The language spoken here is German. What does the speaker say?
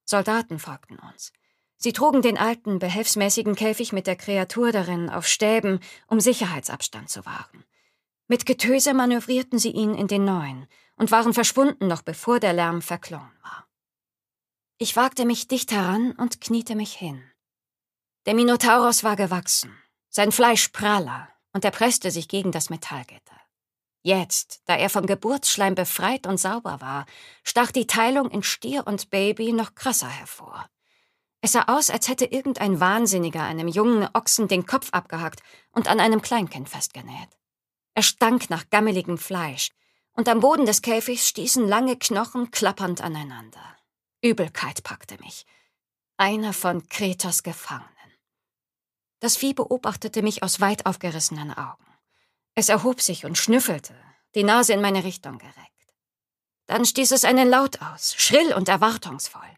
Soldaten folgten uns. Sie trugen den alten, behelfsmäßigen Käfig mit der Kreatur darin auf Stäben, um Sicherheitsabstand zu wahren. Mit Getöse manövrierten sie ihn in den neuen und waren verschwunden, noch bevor der Lärm verklungen war. Ich wagte mich dicht heran und kniete mich hin. Der Minotauros war gewachsen, sein Fleisch praller, und er presste sich gegen das Metallgitter. Jetzt, da er vom Geburtsschleim befreit und sauber war, stach die Teilung in Stier und Baby noch krasser hervor. Es sah aus, als hätte irgendein Wahnsinniger einem jungen Ochsen den Kopf abgehackt und an einem Kleinkind festgenäht. Er stank nach gammeligem Fleisch, und am Boden des Käfigs stießen lange Knochen klappernd aneinander. Übelkeit packte mich. Einer von Kretos Gefangenen. Das Vieh beobachtete mich aus weit aufgerissenen Augen. Es erhob sich und schnüffelte, die Nase in meine Richtung gereckt. Dann stieß es einen Laut aus, schrill und erwartungsvoll.